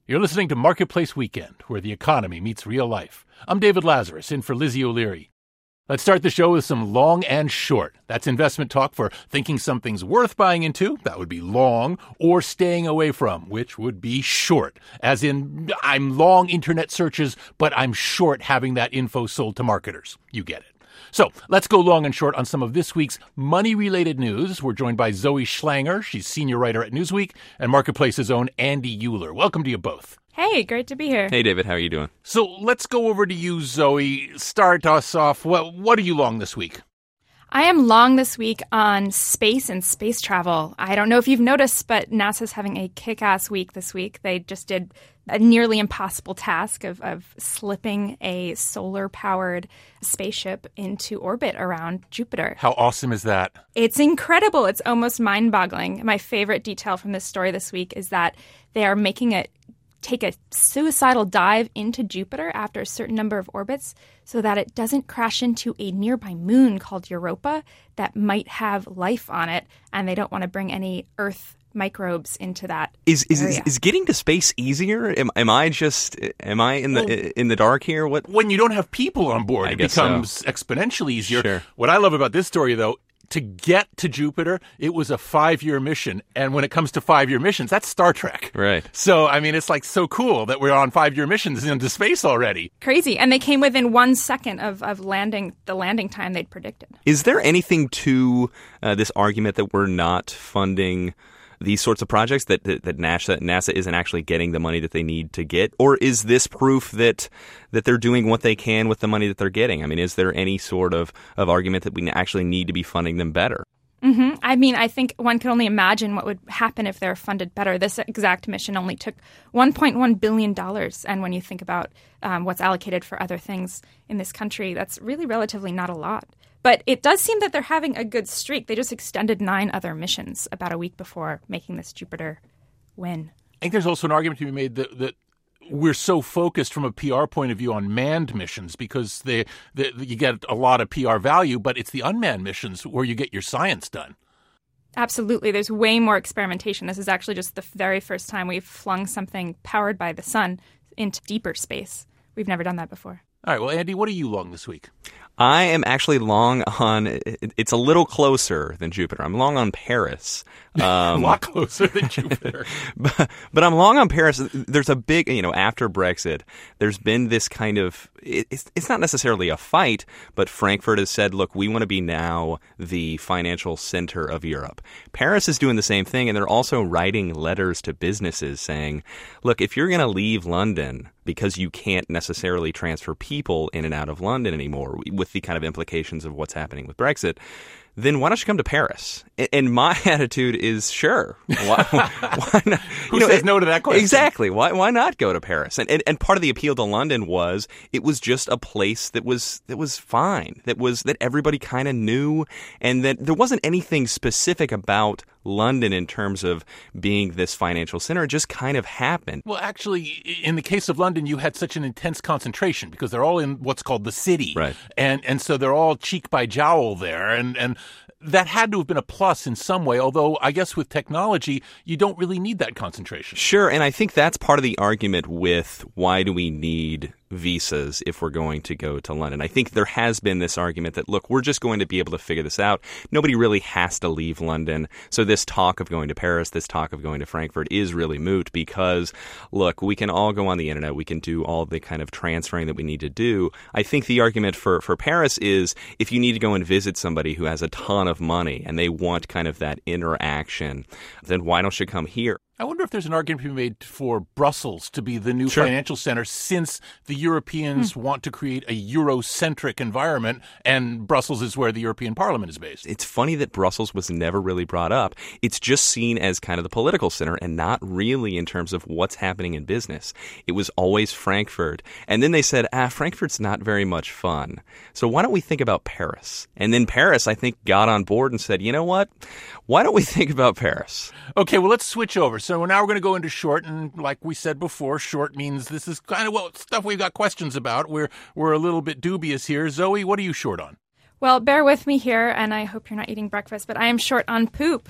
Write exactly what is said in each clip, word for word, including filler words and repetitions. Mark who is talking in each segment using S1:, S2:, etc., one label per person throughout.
S1: You're listening to Marketplace Weekend, where the economy meets real life. I'm David Lazarus, in for Lizzie O'Leary. Let's start the show with some long and short. That's investment talk for thinking something's worth buying into, that would be long, or staying away from, which would be short. As in, I'm long internet searches, but I'm short having that info sold to marketers. You get it. So let's go long and short on some of this week's money-related news. We're joined by Zoe Schlanger. She's senior writer at Newsweek, and Marketplace's own Andy Euler. Welcome to you both.
S2: Hey, great to be here.
S3: Hey, David. How are you doing?
S1: So let's go over to you, Zoe. Start us off. What, what are you long this week?
S2: I am long this week on space and space travel. I don't know if you've noticed, but NASA's having a kick-ass week this week. They just did a nearly impossible task of, of slipping a solar-powered spaceship into orbit around Jupiter.
S1: How awesome is that?
S2: It's incredible. It's almost mind-boggling. My favorite detail from this story this week is that they are making it take a suicidal dive into Jupiter after a certain number of orbits so that it doesn't crash into a nearby moon called Europa that might have life on it, and they don't want to bring any Earth microbes into that
S3: is is,
S2: area.
S3: is is getting to space easier? Am, am I just am I in the well, in the dark here? What
S1: when you don't have people on board,
S3: I
S1: it
S3: guess
S1: becomes
S3: so.
S1: exponentially easier.
S3: Sure.
S1: What I love about this story, though, to get to Jupiter, it was a five-year mission. And when it comes to five-year missions, that's Star Trek.
S3: Right.
S1: So, I mean, it's like so cool that we're on five-year missions into space already.
S2: Crazy. And they came within one second of, of landing the landing time they'd predicted.
S3: Is there anything to uh, this argument that we're not funding these sorts of projects, that, that, that NASA, NASA isn't actually getting the money that they need to get? Or is this proof that that they're doing what they can with the money that they're getting? I mean, is there any sort of, of argument that we actually need to be funding them better?
S2: Mm-hmm. I mean, I think one can only imagine what would happen if they're funded better. This exact mission only took one point one billion dollars. And when you think about um, what's allocated for other things in this country, that's really relatively not a lot. But it does seem that they're having a good streak. They just extended nine other missions about a week before making this Jupiter win.
S1: I think there's also an argument to be made that, that we're so focused from a P R point of view on manned missions because they, they, you get a lot of P R value, but it's the unmanned missions where you get your science done.
S2: Absolutely. There's way more experimentation. This is actually just the very first time we've flung something powered by the sun into deeper space. We've never done that before.
S1: All right. Well, Andy, what are you long this week?
S3: I am actually long on, it's a little closer than Jupiter. I'm long on Paris.
S1: Um, a lot closer than Jupiter.
S3: but, but I'm long on Paris. There's a big, you know, after Brexit, there's been this kind of, it's, it's not necessarily a fight, but Frankfurt has said, look, we want to be now the financial center of Europe. Paris is doing the same thing, and they're also writing letters to businesses saying, look, if you're going to leave London because you can't necessarily transfer people in and out of London anymore, with the kind of implications of what's happening with Brexit, then why don't you come to Paris? And my attitude is, sure. Why, why not?
S1: Who
S3: you know,
S1: says no to that question?
S3: Exactly. Why Why not go to Paris? And, and and part of the appeal to London was it was just a place that was that was fine, that was that everybody kind of knew, and that there wasn't anything specific about London in terms of being this financial center. It just kind of happened.
S1: Well, actually, in the case of London, you had such an intense concentration because they're all in what's called the city.
S3: Right.
S1: And and so they're all cheek by jowl there. And, and that had to have been a plus in some way, although I guess with technology, you don't really need that concentration.
S3: Sure, and I think that's part of the argument with why do we need visas if we're going to go to London. I think there has been this argument that, look, we're just going to be able to figure this out. Nobody really has to leave London. So this talk of going to Paris, this talk of going to Frankfurt is really moot because, look, we can all go on the internet. We can do all the kind of transferring that we need to do. I think the argument for, for Paris is if you need to go and visit somebody who has a ton of money and they want kind of that interaction, then why don't you come here?
S1: I wonder if there's an argument to be made for Brussels to be the new
S3: sure.
S1: financial center since the Europeans hmm. want to create a Eurocentric environment, and Brussels is where the European Parliament is based.
S3: It's funny that Brussels was never really brought up. It's just seen as kind of the political center and not really in terms of what's happening in business. It was always Frankfurt. And then they said, ah, Frankfurt's not very much fun. So why don't we think about Paris? And then Paris, I think, got on board and said, you know what? Why don't we think about Paris?
S1: Okay, well, let's switch over. So now we're going to go into short, and like we said before, short means this is kind of what stuff we've got questions about. We're we're a little bit dubious here. Zoe, what are you short on?
S2: Well, bear with me here, and I hope you're not eating breakfast, but I am short on poop.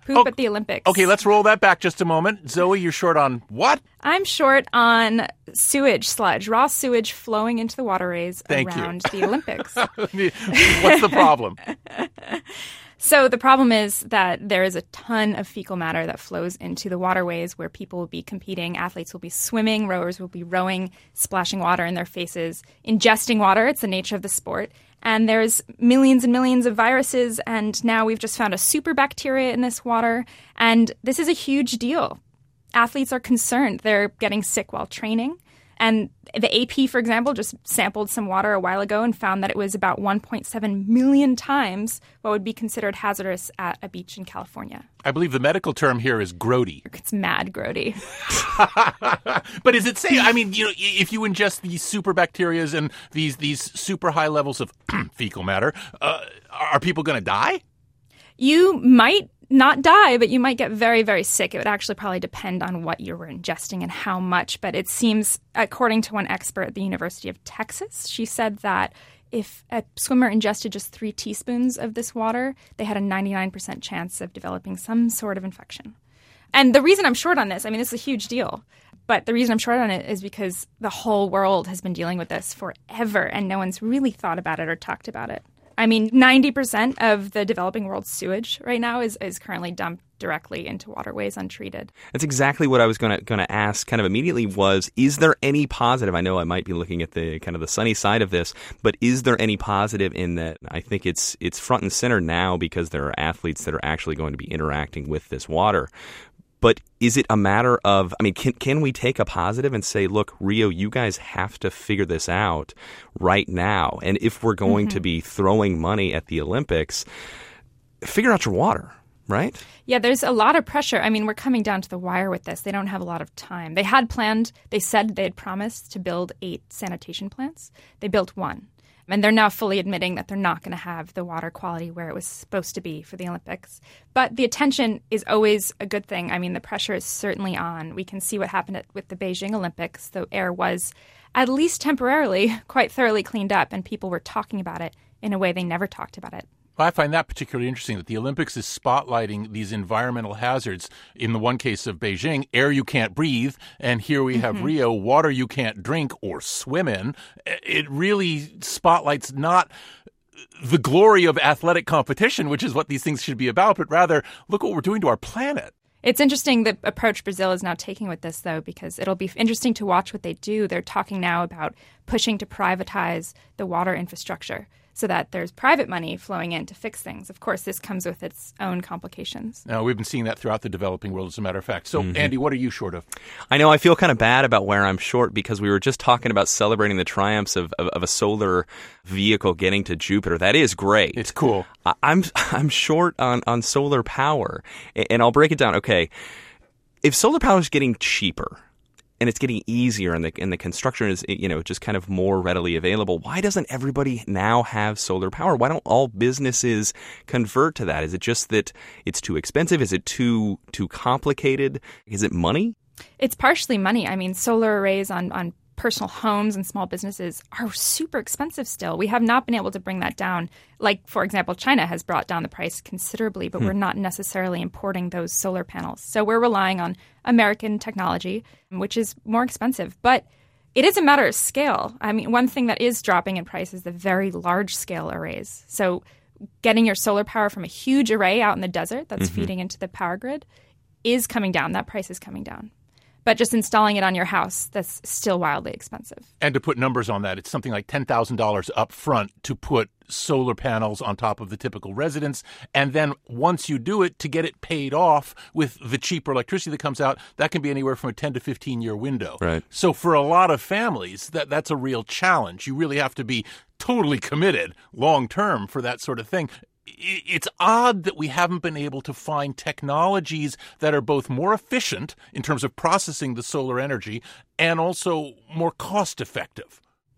S2: Poop
S1: Oh,
S2: at the Olympics.
S1: Okay, let's roll that back just a moment. Zoe, you're short on what?
S2: I'm short on sewage sludge, raw sewage flowing into the waterways
S1: Thank
S2: around
S1: you.
S2: the Olympics.
S1: What's the problem?
S2: So the problem is that there is a ton of fecal matter that flows into the waterways where people will be competing. Athletes will be swimming, rowers will be rowing, splashing water in their faces, ingesting water. It's the nature of the sport. And there's millions and millions of viruses, and now we've just found a super bacteria in this water. And this is a huge deal. Athletes are concerned. They're getting sick while training. And the A P, for example, just sampled some water a while ago and found that it was about one point seven million times what would be considered hazardous at a beach in California.
S1: I believe the medical term here is grody.
S2: It's mad grody.
S1: But is it safe? I mean, you know, if you ingest these super bacterias and these these super high levels of fecal matter, uh, are people going to die?
S2: You might not die, but you might get very, very sick. It would actually probably depend on what you were ingesting and how much. But it seems, according to one expert at the University of Texas, she said that if a swimmer ingested just three teaspoons of this water, they had a ninety-nine percent chance of developing some sort of infection. And the reason I'm short on this, I mean, this is a huge deal. But the reason I'm short on it is because the whole world has been dealing with this forever, and no one's really thought about it or talked about it. I mean, ninety percent of the developing world's sewage right now is, is currently dumped directly into waterways untreated.
S3: That's exactly what I was going to going to ask kind of immediately was, is there any positive? I know I might be looking at the kind of the sunny side of this, but is there any positive in that? I think it's it's front and center now because there are athletes that are actually going to be interacting with this water. But is it a matter of, I mean, can can we take a positive and say, look, Rio, you guys have to figure this out right now. And if we're going mm-hmm. to be throwing money at the Olympics, figure out your water, right?
S2: Yeah, there's a lot of pressure. I mean, we're coming down to the wire with this. They don't have a lot of time. They had planned, they said they had promised to build eight sanitation plants. They built one. And they're now fully admitting that they're not going to have the water quality where it was supposed to be for the Olympics. But the attention is always a good thing. I mean, the pressure is certainly on. We can see what happened at, with the Beijing Olympics. The air was, at least temporarily, quite thoroughly cleaned up, and people were talking about it in a way they never talked about it.
S1: I find that particularly interesting, that the Olympics is spotlighting these environmental hazards. In the one case of Beijing, air you can't breathe, and here we have mm-hmm. Rio, water you can't drink or swim in. It really spotlights not the glory of athletic competition, which is what these things should be about, but rather, look what we're doing to our planet.
S2: It's interesting the approach Brazil is now taking with this, though, because it'll be interesting to watch what they do. They're talking now about pushing to privatize the water infrastructure so that there's private money flowing in to fix things. Of course, this comes with its own complications.
S1: Now, we've been seeing that throughout the developing world, as a matter of fact. So, mm-hmm. Andy, what are you short of?
S3: I know I feel kind of bad about where I'm short because we were just talking about celebrating the triumphs of, of, of a solar vehicle getting to Jupiter. That is great.
S1: It's cool.
S3: I, I'm I'm short on, on solar power, and I'll break it down. Okay, if solar power is getting cheaper, and it's getting easier, and the and the construction is, you know, just kind of more readily available, why doesn't everybody now have solar power? Why don't all businesses convert to that? Is it just that it's too expensive? Is it too too complicated? Is it money?
S2: It's partially money. I mean, solar arrays on, on personal homes and small businesses are super expensive still. We have not been able to bring that down. Like, for example, China has brought down the price considerably, but hmm. we're not necessarily importing those solar panels. So we're relying on American technology, which is more expensive. But it is a matter of scale. I mean, one thing that is dropping in price is the very large-scale arrays. So getting your solar power from a huge array out in the desert that's mm-hmm. feeding into the power grid is coming down. That price is coming down. But just installing it on your house, that's still wildly expensive.
S1: And to put numbers on that, it's something like ten thousand dollars up front to put solar panels on top of the typical residence. And then once you do it, to get it paid off with the cheaper electricity that comes out, that can be anywhere from a ten to fifteen year window.
S3: Right.
S1: So for a lot of families, that that's a real challenge. You really have to be totally committed long term for that sort of thing. It's odd that we haven't been able to find technologies that are both more efficient in terms of processing the solar energy and also more cost effective.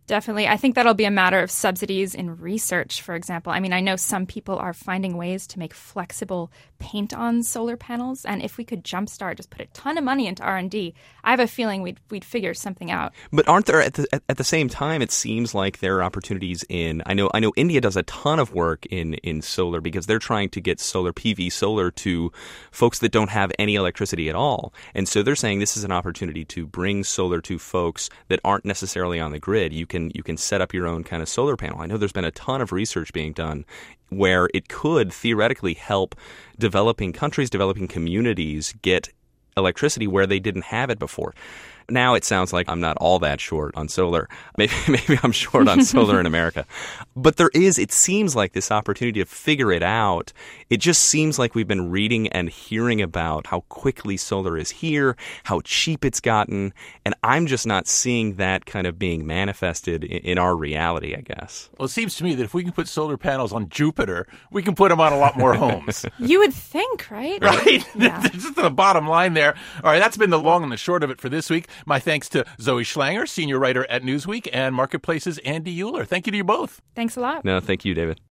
S2: Definitely. I think that'll be a matter of subsidies in research, for example. I mean, I know some people are finding ways to make flexible paint-on solar panels, and if we could jumpstart, just put a ton of money into R and D, I have a feeling we'd we'd figure something out.
S3: But aren't there at the at, at the same time? It seems like there are opportunities in. I know I know India does a ton of work in in solar because they're trying to get solar P V solar to folks that don't have any electricity at all, and so they're saying this is an opportunity to bring solar to folks that aren't necessarily on the grid. You can you can set up your own kind of solar panel. I know there's been a ton of research being done where it could theoretically help developing countries, developing communities get electricity where they didn't have it before. Now it sounds like I'm not all that short on solar. Maybe maybe I'm short on solar in America. But there is, it seems like this opportunity to figure it out. It just seems like we've been reading and hearing about how quickly solar is here, how cheap it's gotten, and I'm just not seeing that kind of being manifested in, in our reality, I guess.
S1: Well, it seems to me that if we can put solar panels on Jupiter, we can put them on a lot more homes.
S2: You would think, right?
S1: Right?
S2: Yeah.
S1: Just the bottom line there. All right, that's been the long and the short of it for this week. My thanks to Zoe Schlanger, senior writer at Newsweek, and Marketplace's Andy Euler. Thank you to you both.
S2: Thanks a lot.
S3: No, thank you, David.